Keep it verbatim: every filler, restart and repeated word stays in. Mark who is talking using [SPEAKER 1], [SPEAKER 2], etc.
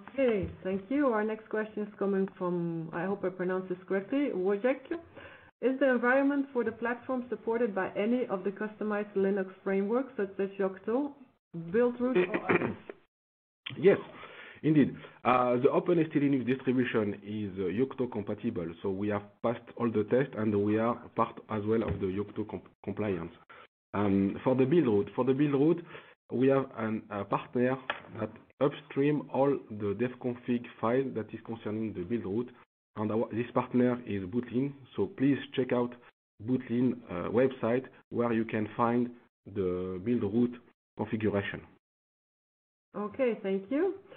[SPEAKER 1] Okay, thank you. Our next question is coming from, I hope I pronounce this correctly, Wojciech. Is the environment for the platform supported by any of the customized Linux frameworks such as Yocto, Buildroot, or others?
[SPEAKER 2] Yes, indeed. Uh, the OpenST distribution is uh, Yocto compatible, so we have passed all the tests and we are part as well of the Yocto comp compliance. Um, for the Buildroot, for the Buildroot, we have an, a partner that upstream all the devconfig file that is concerning the Buildroot, and our, this partner is Bootlin. So please check out Bootlin uh, website where you can find the Buildroot configuration.
[SPEAKER 1] Okay, thank you.